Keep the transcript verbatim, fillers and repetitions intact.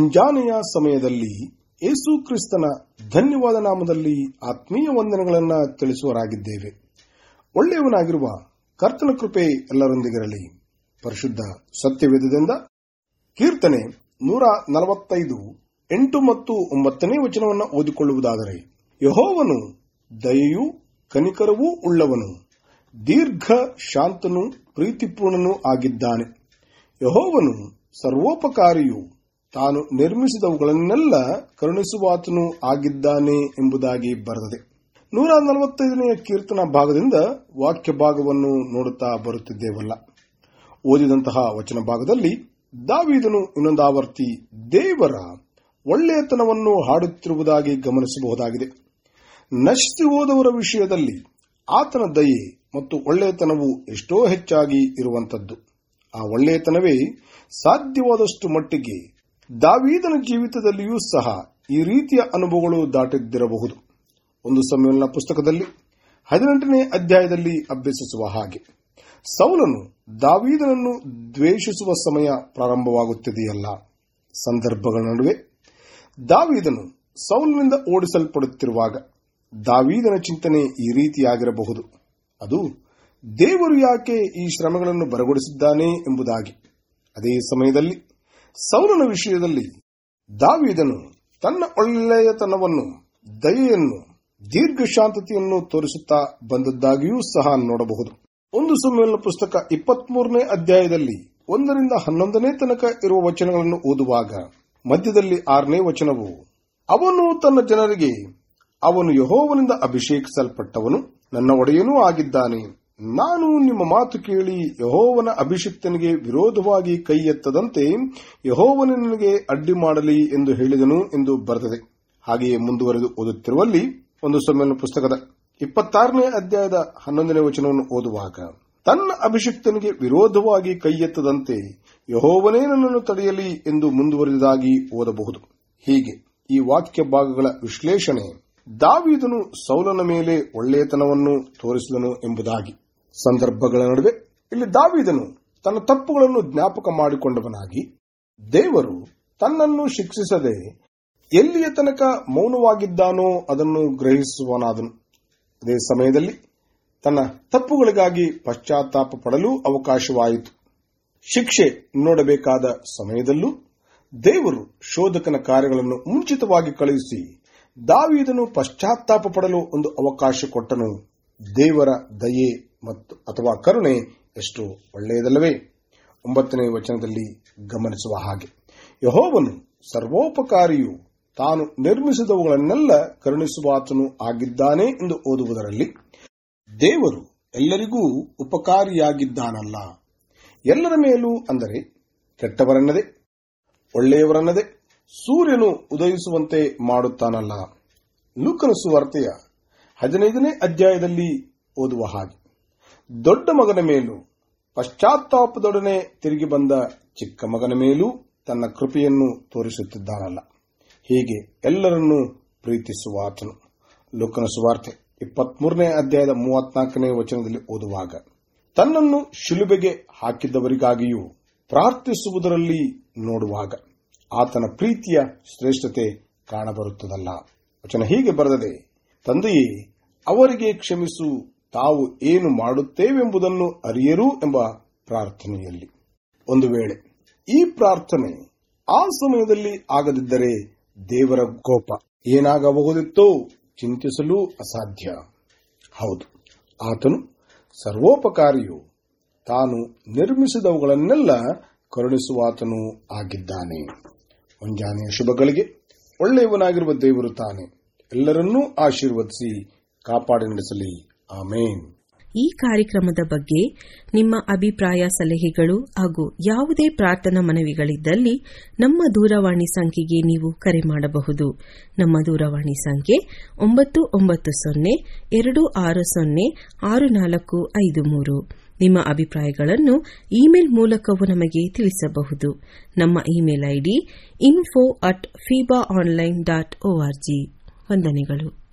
ಮುಂಜಾನೆಯ ಸಮಯದಲ್ಲಿ ಯೇಸು ಕ್ರಿಸ್ತನ ಧನ್ಯವಾದ ನಾಮದಲ್ಲಿ ಆತ್ಮೀಯ ವಂದನೆಗಳನ್ನು ತಿಳಿಸುವರಾಗಿದ್ದೇವೆ. ಒಳ್ಳೆಯವನಾಗಿರುವ ಕರ್ತನ ಕೃಪೆ ಎಲ್ಲರೊಂದಿಗಿರಲಿ. ಪರಿಶುದ್ಧ ಸತ್ಯವೇದದಿಂದ ಕೀರ್ತನೆ ನೂರ ನಲವತ್ತೈದು ಎಂಟು ಮತ್ತು ಒಂಬತ್ತನೇ ವಚನವನ್ನು ಓದಿಕೊಳ್ಳುವುದಾದರೆ, ಯೆಹೋವನು ದಯೆಯೂ ಕನಿಕರವೂ ಉಳ್ಳವನು, ದೀರ್ಘ ಶಾಂತನೂ ಪ್ರೀತಿಪೂರ್ಣನೂ ಆಗಿದ್ದಾನೆ. ಯೆಹೋವನು ಸರ್ವೋಪಕಾರಿಯೂ ತಾನು ನಿರ್ಮಿಸಿದವುಗಳನ್ನೆಲ್ಲ ಕರುಣಿಸುವಾತನೂ ಆಗಿದ್ದಾನೆ ಎಂಬುದಾಗಿ ಬರೆದಿದೆ. ನೂರ ನಲವತ್ತೈದನೆಯ ಕೀರ್ತನಾ ಭಾಗದಿಂದ ವಾಕ್ಯ ಭಾಗವನ್ನು ನೋಡುತ್ತಾ ಬರುತ್ತಿದ್ದೇವಲ್ಲ. ಓದಿದಂತಹ ವಚನ ಭಾಗದಲ್ಲಿ ದಾವೀದನು ಇನ್ನೊಂದಾವರ್ತಿ ದೇವರ ಒಳ್ಳೆಯತನವನ್ನು ಹಾಡುತ್ತಿರುವುದಾಗಿ ಗಮನಿಸಬಹುದಾಗಿದೆ. ನಶಿಸಿ ಹೋದವರ ವಿಷಯದಲ್ಲಿ ಆತನ ದಯೆ ಮತ್ತು ಒಳ್ಳೆಯತನವು ಎಷ್ಟೋ ಹೆಚ್ಚಾಗಿ ಇರುವಂತದ್ದು. ಆ ಒಳ್ಳೆಯತನವೇ ಸಾಧ್ಯವಾದಷ್ಟು ಮಟ್ಟಿಗೆ ದಾವೀದನ ಜೀವಿತದಲ್ಲಿಯೂ ಸಹ ಈ ರೀತಿಯ ಅನುಭವಗಳು ದಾಟಿದ್ದಿರಬಹುದು. ಒಂದು ಸಮುವೇಲನ ಪುಸ್ತಕದಲ್ಲಿ ಹದಿನೆಂಟನೇ ಅಧ್ಯಾಯದಲ್ಲಿ ಅಭ್ಯಸಿಸುವ ಹಾಗೆ ಸೌಲನು ದಾವೀದನನ್ನು ದ್ವೇಷಿಸುವ ಸಮಯ ಪ್ರಾರಂಭವಾಗುತ್ತಿದೆಯಲ್ಲ. ಸಂದರ್ಭಗಳ ನಡುವೆ ದಾವೀದನು ಸೌಲನಿಂದ ಓಡಿಸಲ್ಪಡುತ್ತಿರುವಾಗ ದಾವೀದನ ಚಿಂತನೆ ಈ ರೀತಿಯಾಗಿರಬಹುದು. ಅದು ದೇವರು ಯಾಕೆ ಈ ಶ್ರಮಗಳನ್ನು ಬರಗೊಡಿಸಿದ್ದಾನೆ ಎಂಬುದಾಗಿ. ಅದೇ ಸಮಯದಲ್ಲಿ ಸೌಲನ ವಿಷಯದಲ್ಲಿ ದಾವೀದನು ತನ್ನ ಒಳ್ಳೆಯತನವನ್ನು, ದಯೆಯನ್ನು, ದೀರ್ಘಶಾಂತತೆಯನ್ನು ತೋರಿಸುತ್ತಾ ಬಂದದ್ದಾಗಿಯೂ ಸಹ ನೋಡಬಹುದು. ಒಂದು ಸಮುವೇಲನ ಪುಸ್ತಕ ಇಪ್ಪತ್ಮೂರನೇ ಅಧ್ಯಾಯದಲ್ಲಿ ಒಂದರಿಂದ ಹನ್ನೊಂದನೇ ತನಕ ಇರುವ ವಚನಗಳನ್ನು ಓದುವಾಗ ಮಧ್ಯದಲ್ಲಿ ಆರನೇ ವಚನವು, ಅವನು ತನ್ನ ಜನರಿಗೆ, ಅವನು ಯೆಹೋವನಿಂದ ಅಭಿಷೇಕಿಸಲ್ಪಟ್ಟವನು, ನನ್ನ ಒಡೆಯನೂ ಆಗಿದ್ದಾನೆ. ನಾನು ನಿಮ್ಮ ಮಾತು ಕೇಳಿ ಯೆಹೋವನ ಅಭಿಷಿಕ್ತನಿಗೆ ವಿರೋಧವಾಗಿ ಕೈ ಎತ್ತದಂತೆ ಯೆಹೋವನು ನನಗೆ ಅಡ್ಡಿ ಮಾಡಲಿ ಎಂದು ಹೇಳಿದನು ಎಂದು ಬರೆದಿದೆ. ಹಾಗೆಯೇ ಮುಂದುವರೆದು ಓದುತ್ತಿರುವಲ್ಲಿ ಒಂದು ಸಮುವೇಲನ ಪುಸ್ತಕದ ಇಪ್ಪತ್ತಾರನೇ ಅಧ್ಯಾಯದ ಹನ್ನೊಂದನೇ ವಚನವನ್ನು ಓದುವಾಗ, ತನ್ನ ಅಭಿಷಿಕ್ತನಿಗೆ ವಿರೋಧವಾಗಿ ಕೈ ಎತ್ತದಂತೆ ಯೆಹೋವನೇ ನನ್ನನ್ನು ತಡೆಯಲಿ ಎಂದು ಮುಂದುವರೆದಾಗಿ ಓದಬಹುದು. ಹೀಗೆ ಈ ವಾಕ್ಯ ಭಾಗಗಳ ವಿಶ್ಲೇಷಣೆ ದಾವೀದನು ಸೌಲನ ಮೇಲೆ ಒಳ್ಳೆಯತನವನ್ನು ತೋರಿಸಿದನು ಎಂಬುದಾಗಿ. ಸಂದರ್ಭಗಳ ನಡುವೆ ಇಲ್ಲಿ ದಾವೀದನು ತನ್ನ ತಪ್ಪುಗಳನ್ನು ಜ್ಞಾಪಕ ಮಾಡಿಕೊಂಡವನಾಗಿ ದೇವರು ತನ್ನನ್ನು ಶಿಕ್ಷಿಸದೆ ಎಲ್ಲಿಯ ತನಕ ಮೌನವಾಗಿದ್ದಾನೋ ಅದನ್ನು ಗ್ರಹಿಸುವನಾದನು. ಅದೇ ಸಮಯದಲ್ಲಿ ತನ್ನ ತಪ್ಪುಗಳಿಗಾಗಿ ಪಶ್ಚಾತ್ತಾಪ ಪಡಲು ಅವಕಾಶವಾಯಿತು. ಶಿಕ್ಷೆ ನೋಡಬೇಕಾದ ಸಮಯದಲ್ಲೂ ದೇವರು ಶೋಧಕನ ಕಾರ್ಯಗಳನ್ನು ಮುಂಚಿತವಾಗಿ ಕಳುಹಿಸಿ ದಾವೀದನು ಪಶ್ಚಾತ್ತಾಪ ಪಡಲು ಒಂದು ಅವಕಾಶ ಕೊಟ್ಟನು. ದೇವರ ದಯೆ ಮತ್ತು ಅಥವಾ ಕರುಣೆ ಎಷ್ಟು ಒಳ್ಳೆಯದಲ್ಲವೇ. ಒಂಬತ್ತನೇ ವಚನದಲ್ಲಿ ಗಮನಿಸುವ ಹಾಗೆ, ಯೆಹೋವನು ಸರ್ವೋಪಕಾರಿಯು ತಾನು ನಿರ್ಮಿಸಿದವುಗಳನ್ನೆಲ್ಲ ಕರುಣಿಸುವಾತನು ಆಗಿದ್ದಾನೆ ಎಂದು ಓದುವುದರಲ್ಲಿ ದೇವರು ಎಲ್ಲರಿಗೂ ಉಪಕಾರಿಯಾಗಿದ್ದಾನಲ್ಲ. ಎಲ್ಲರ ಮೇಲೂ ಅಂದರೆ ಕೆಟ್ಟವರನ್ನದೇ ಒಳ್ಳೆಯವರನ್ನದೇ ಸೂರ್ಯನು ಉದಯಿಸುವಂತೆ ಮಾಡುತ್ತಾನಲ್ಲ. ಲೂಕನ ಸುವಾರ್ತೆಯ ಹದಿನೈದನೇ ಅಧ್ಯಾಯದಲ್ಲಿ ಓದುವ ಹಾಗೆ, ದೊಡ್ಡ ಮಗನ ಮೇಲೂ ಪಶ್ಚಾತ್ತಾಪದೊಡನೆ ತಿರುಗಿ ಬಂದ ಚಿಕ್ಕ ಮಗನ ಮೇಲೂ ತನ್ನ ಕೃಪೆಯನ್ನು ತೋರಿಸುತ್ತಿದ್ದಾನಲ್ಲ. ಹೀಗೆ ಎಲ್ಲರನ್ನೂ ಪ್ರೀತಿಸುವಾತನು. ಲೂಕನ ಸುವಾರ್ತೆ ಇಪ್ಪತ್ಮೂರನೇ ಅಧ್ಯಾಯದ ಮೂವತ್ನಾಲ್ಕನೇ ವಚನದಲ್ಲಿ ಓದುವಾಗ, ತನ್ನನ್ನು ಶಿಲುಬೆಗೆ ಹಾಕಿದ್ದವರಿಗಾಗಿಯೂ ಪ್ರಾರ್ಥಿಸುವುದರಲ್ಲಿ ನೋಡುವಾಗ ಆತನ ಪ್ರೀತಿಯ ಶ್ರೇಷ್ಠತೆ ಕಾಣಬರುತ್ತದಲ್ಲ. ವಚನ ಹೀಗೆ ಬರೆದದೆ, ತಂದೆಯೇ ಅವರಿಗೆ ಕ್ಷಮಿಸು, ತಾವು ಏನು ಮಾಡುತ್ತೇವೆಂಬುದನ್ನು ಅರಿಯರು ಎಂಬ ಪ್ರಾರ್ಥನೆಯಲ್ಲಿ. ಒಂದು ವೇಳೆ ಈ ಪ್ರಾರ್ಥನೆ ಆ ಸಮಯದಲ್ಲಿ ಆಗದಿದ್ದರೆ ದೇವರ ಕೋಪ ಏನಾಗಬಹುದಿತ್ತೋ ಚಿಂತಿಸಲು ಅಸಾಧ್ಯ. ಹೌದು, ಆತನು ಸರ್ವೋಪಕಾರಿಯು ತಾನು ನಿರ್ಮಿಸಿದವುಗಳನ್ನೆಲ್ಲ ಕರುಣಿಸುವಾತನೂ ಆಗಿದ್ದಾನೆ. ಮುಂಜಾನೆಯ ಶುಭಗಳಿಗೆ ಒಳ್ಳೆಯವನಾಗಿರುವ ದೇವರು ತಾನೆ ಎಲ್ಲರನ್ನೂ ಆಶೀರ್ವದಿಸಿ ಕಾಪಾಡಿ ನಡೆಸಲಿ. ಆಮೇನ್. ಈ ಕಾರ್ಯಕ್ರಮದ ಬಗ್ಗೆ ನಿಮ್ಮ ಅಭಿಪ್ರಾಯ, ಸಲಹೆಗಳು ಹಾಗೂ ಯಾವುದೇ ಪ್ರಾರ್ಥನಾ ಮನವಿಗಳಿದ್ದಲ್ಲಿ ನಮ್ಮ ದೂರವಾಣಿ ಸಂಖ್ಯೆಗೆ ನೀವು ಕರೆ ಮಾಡಬಹುದು. ನಮ್ಮ ದೂರವಾಣಿ ಸಂಖ್ಯೆ ಒಂಬತ್ತು ಒಂಬತ್ತು ಸೊನ್ನೆ ಎರಡು ಆರು ಸೊನ್ನೆ ಆರು ನಾಲ್ಕು ಐದು ಮೂರು. ನಿಮ್ಮ ಅಭಿಪ್ರಾಯಗಳನ್ನು ಇಮೇಲ್ ಮೂಲಕವೂ ನಮಗೆ ತಿಳಿಸಬಹುದು. ನಮ್ಮ email ID info at feeba online dot org. ವಂದನೆಗಳು.